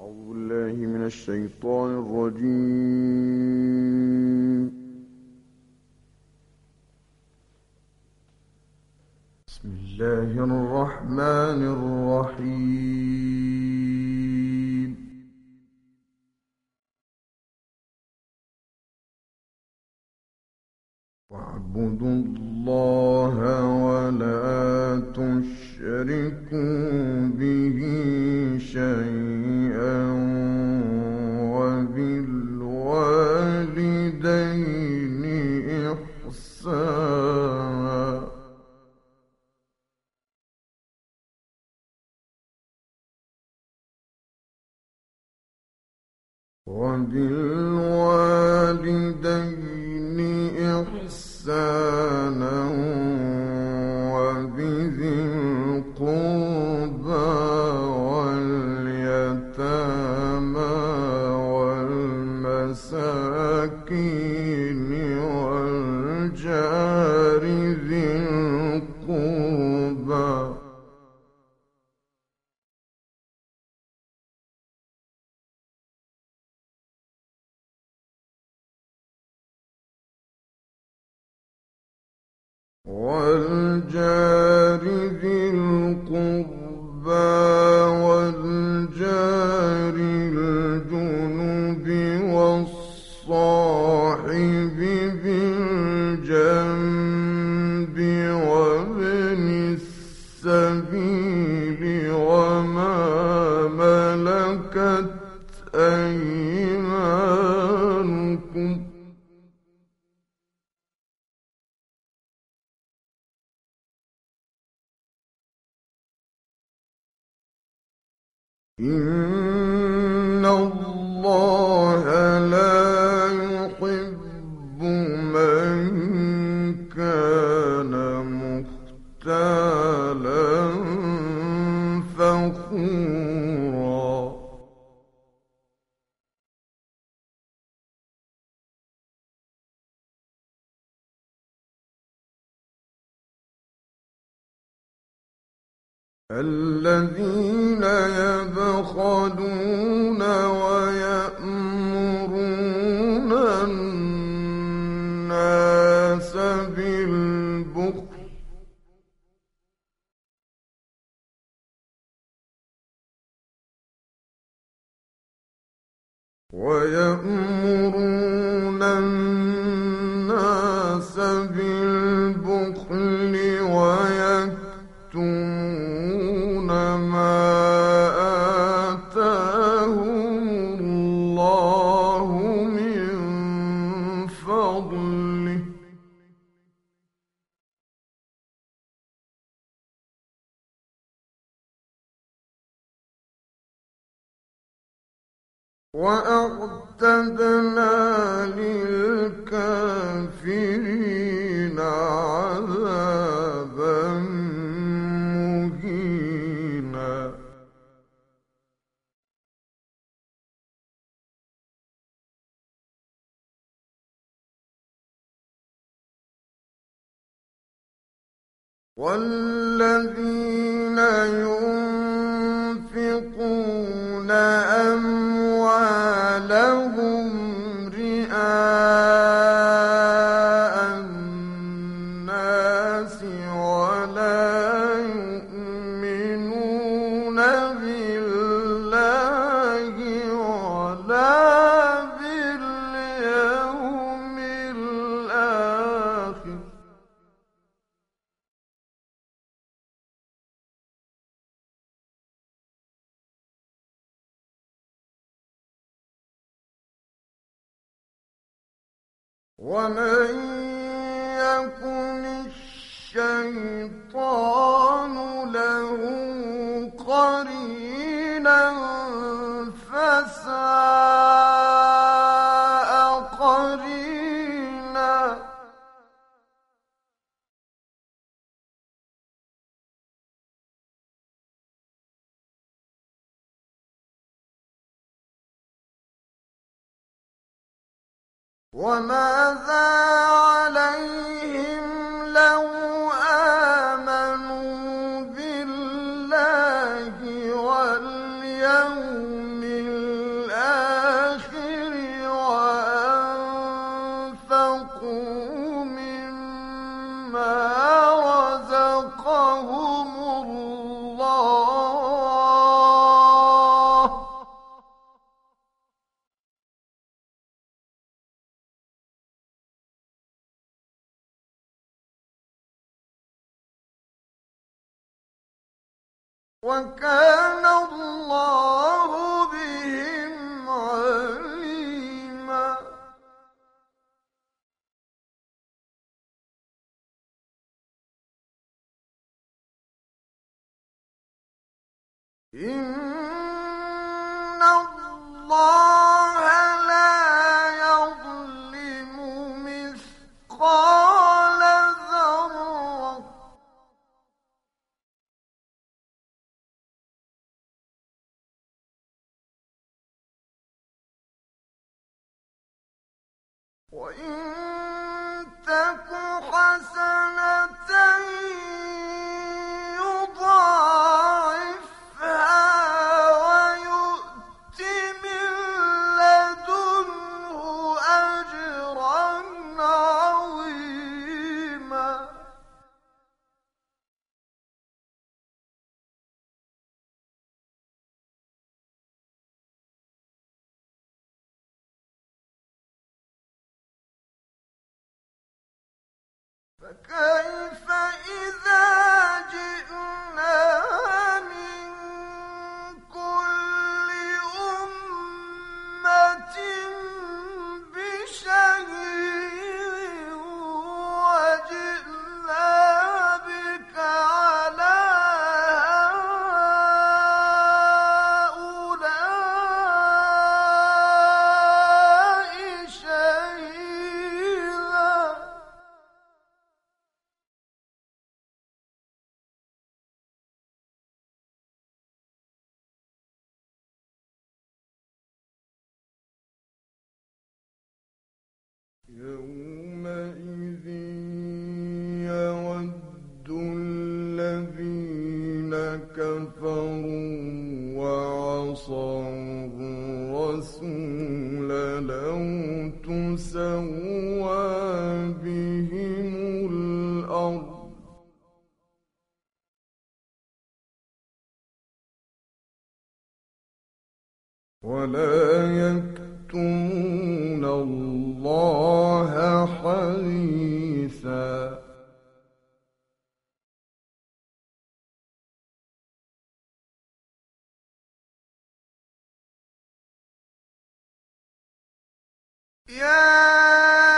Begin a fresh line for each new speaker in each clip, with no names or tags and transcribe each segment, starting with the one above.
أعوذ بالله من الشيطان الرجيم. بسم الله الرحمن الرحيم. واعبدوا الله ولا تشركوا به شيئا وبالوالدين إحسانا وبذي القربى واليتامى والمساكين والجار ذي القربى والجار ذي القربى والجار الجنب والصاحب بالجنب وابن السبيل وما ملكت أيمانكم إن الله لا يحب من كان مختالا فخورا الذين يبخلون ويأمرون الناس بالبخل ويكتمون ما آتاهم الله من فضله وأعتدنا للكافرين عذابا مهينا والذين ينفقون أموالهم رئاء الناس ولا يؤمنون بالله ولا باليوم الآخر ومن يكن الشيطان له قرينا فساء قرينا وماذا عليهم لو آمنوا بالله واليوم وكان الله بهم عليما. إن الله لا يظلم مثقال ذرة وإن تك حسنة يضاعفها ويؤت من لدنه أجرا عظيما. فكيف إذا جئنا من كل أمة بشهيد وجئنا بك على هؤلاء شهيدا. يومئذ يود الذين كفروا وعصوا الرسول لو تسوى بهم الأرض ولا يكتمون الله حديثا. يا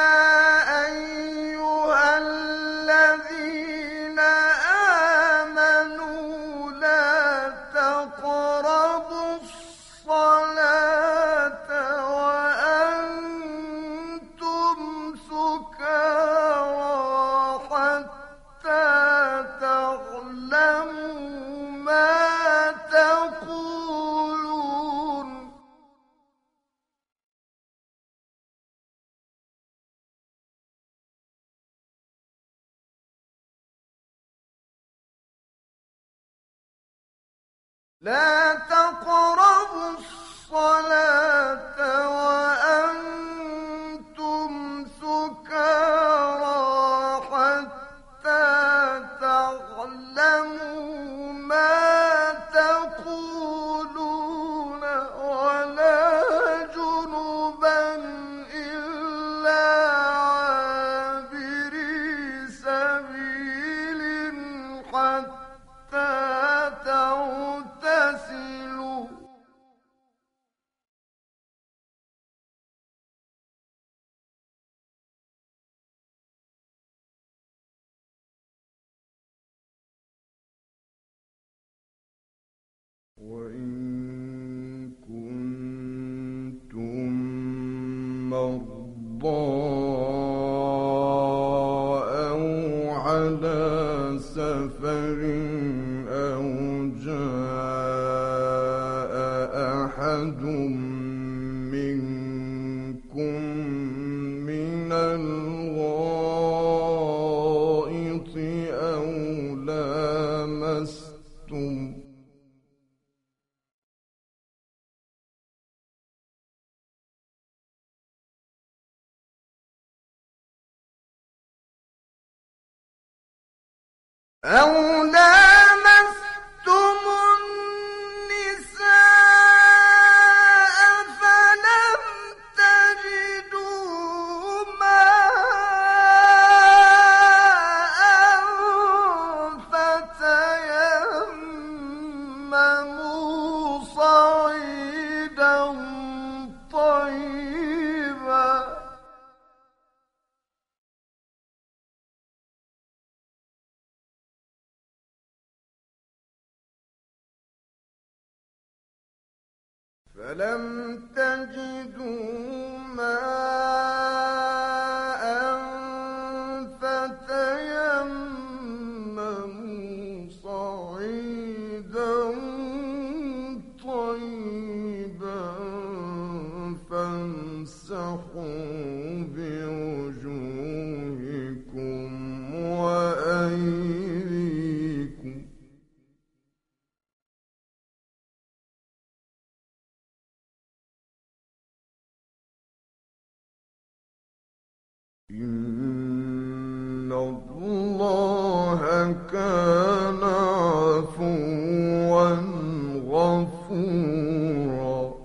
أيها الذين آمنوا لا تقربوا الصلاة وأنتم سكارى حتى تعلموا ما تقولون. لا تقربوا الصلاة وأنتم سكارى حتى تعلموا ما تقولون ولا جنبا إلا عابري سبيل حتى تغتسلوا وإن كنتم مرضى أو على سفر أو جاء أحد منكم من الغائط أو لامستم النساء فلم تجدوا ماء فتيمموا فلم تجدوا ماء فتيمموا صعيدا طيبا فامسحوا بوجوهكم وأيديكم إن الله كان عفوا غفورا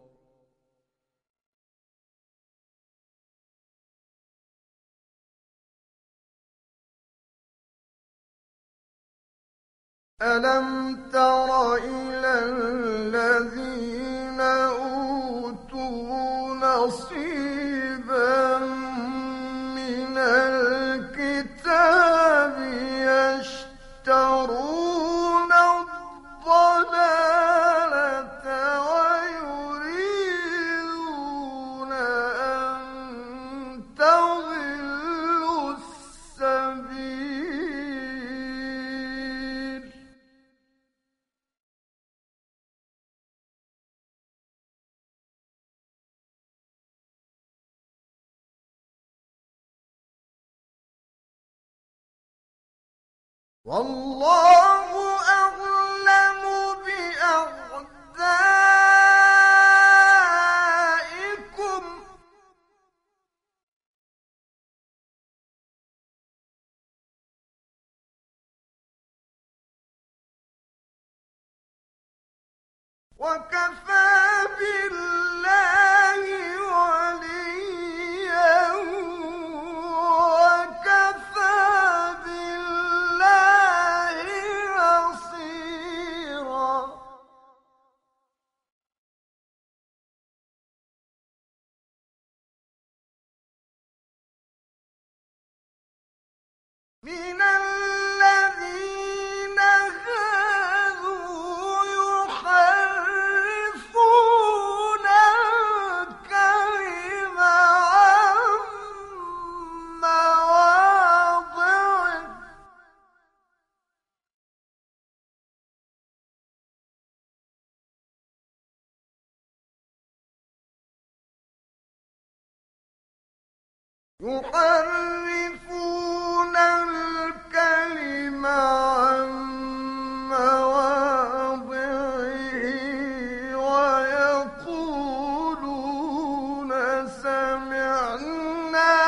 ألم تر إلى الذين أوتوا نصيبا من الكتاب يشترون الضلالة ويريدون أن تضلوا السبيل والله أعلم بأعدائكم وكفى بالله وليا وكفى بالله نصيرا من الذين هادوا يحرفون الكلم عن مواضعه يحرفون الكلم عن مواضعه ويقولون سمعنا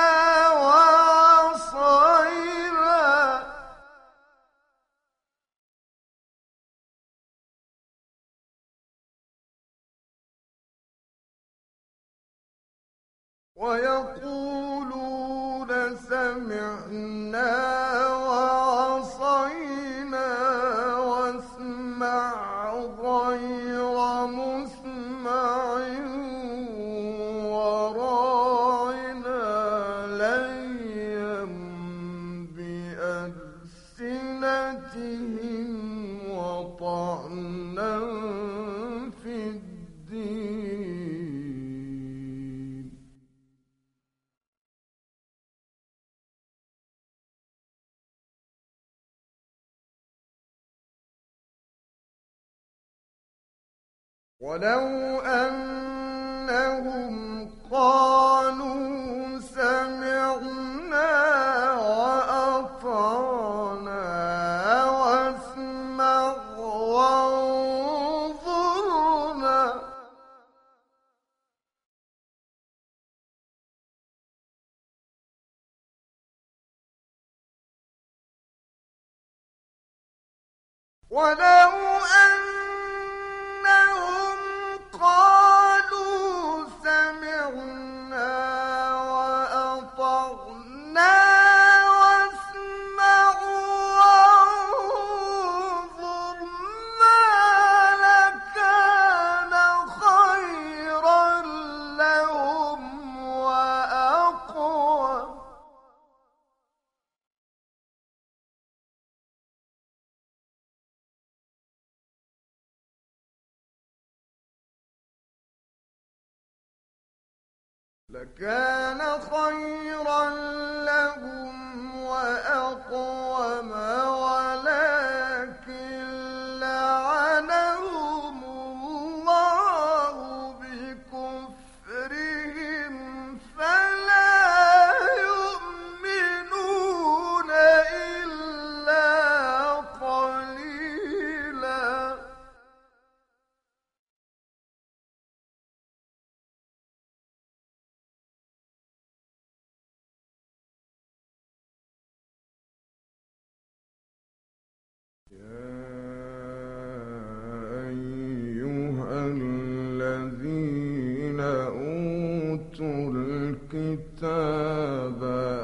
وعصينا ويقولون سمعنا وعصينا واسمع غير مسمع وراعنا ليا بألسنتهم وطعنا في الدين ولو أنهم قالوا سمعنا وأطعنا واسمع وانظرنا ولو أنهم قالوا سمعنا وأطعنا واسمع وانظرنا لكان خيرا لهم وأقوم لكان خيرا لهم وأقوم ولكن لعنهم الله بكفرهم فلا يؤمنون إلا قليلا. الذين أوتوا الكتاب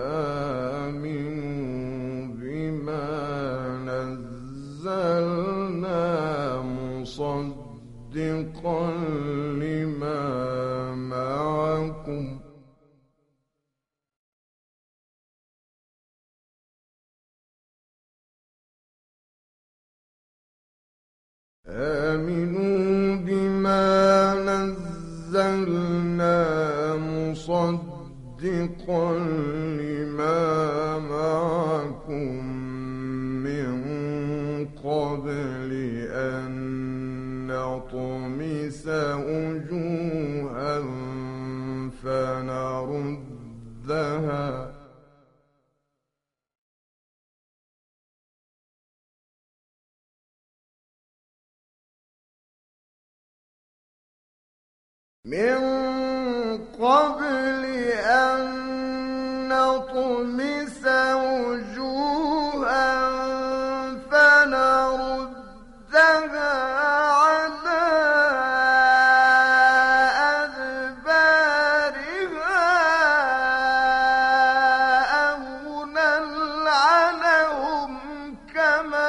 آمنوا بما نزلنا مصدقا لما معكم من قبل أن نطمس وجوها فنردها من قبل أن نطمس وجوها فنردها على أدبارها أو نلعنهم كما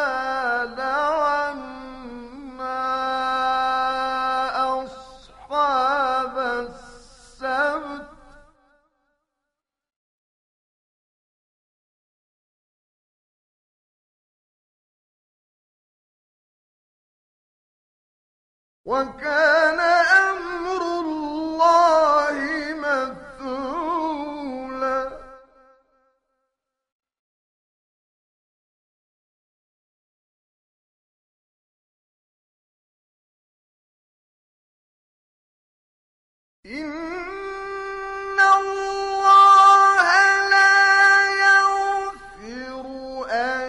لعنا أصحاب السبت وكان أمر الله مفعولا. إن الله لا يغفر أن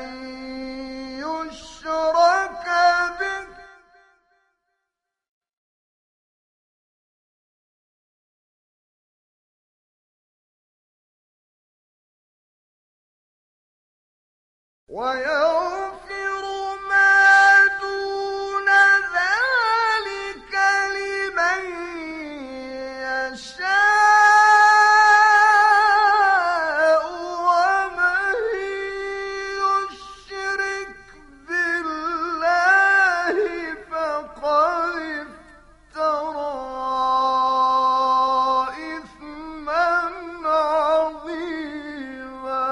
يشرك به ويغفر ما دون ذلك لمن يشاء ومن يشرك بالله فقد افترى إثما عظيما.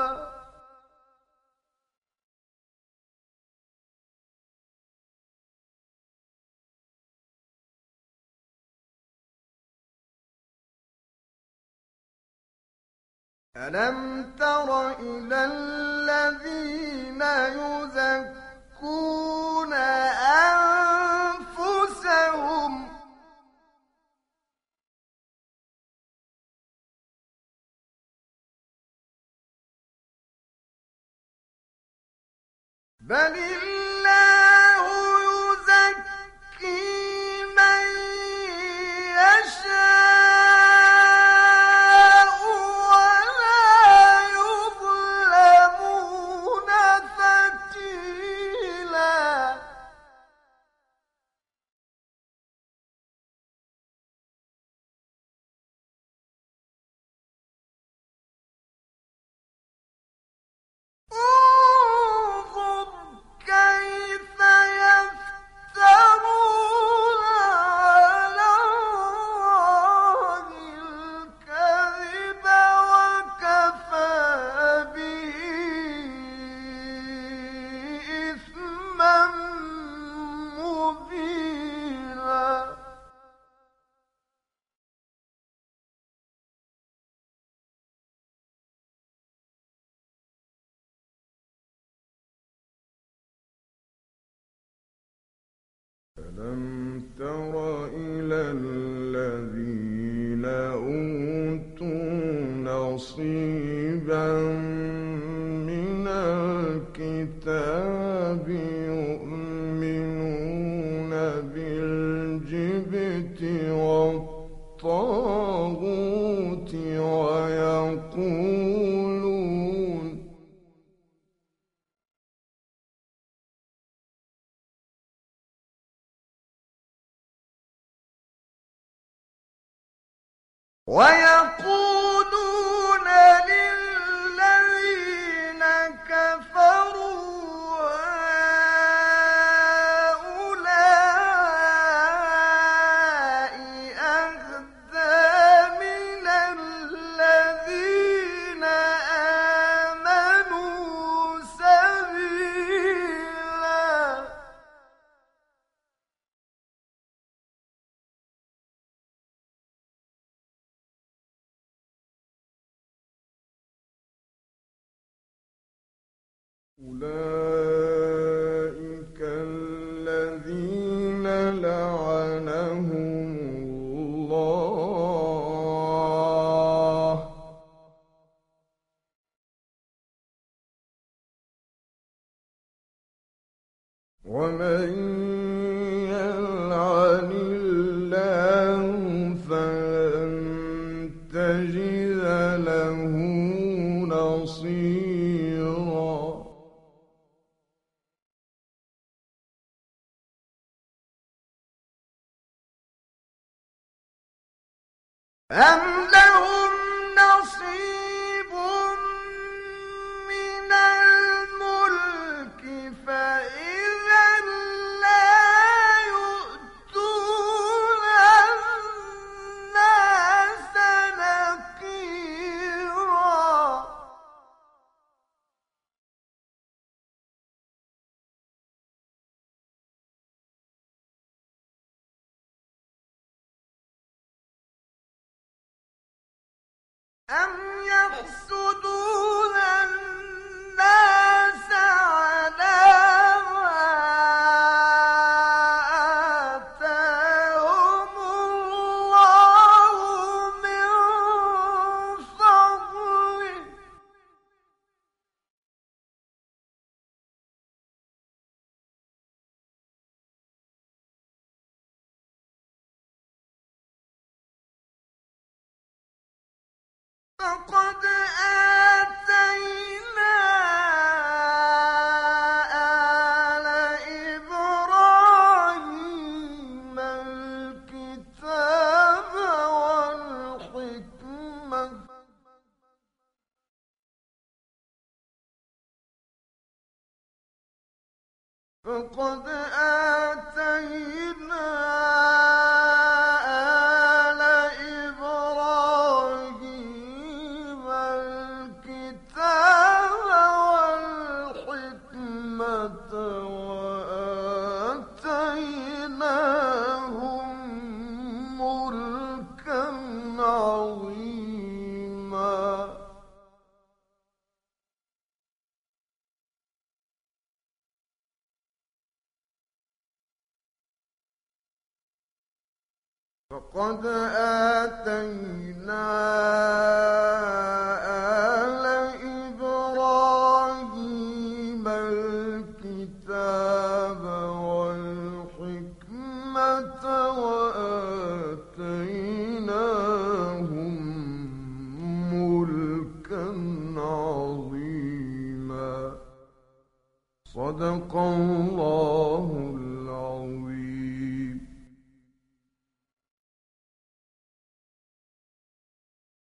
ألم تر إلى الذين يزكون أنفسهم بل الله يزكي من يشاء ولا يظلمون فتيلا. انظر كيف ألم تر إلى الذين أوتوا نصيبا من الكتاب يؤمنون بالجبت والطاغوت ويقولون للذين كفروا هؤلاء أهدى من الذين آمنوا سبيلا أولئك الذين لعنهم الله ومن يلعن الله فلن تجد له نصيرا أم لهم نصيب من الملك فإذا لا يؤتون الناس نقيرا أم يحسدون الناس على ما آتاهم الله من فضله فقد آتينا آل إبراهيم الكتاب والحكمة فقد آتينا آل إبراهيم الكتاب والحكمة وآتيناهم ملكا عظيما فقد آتينا آل إبراهيم الكتاب والحكمة وآتيناهم ملكا عظيما صدق الله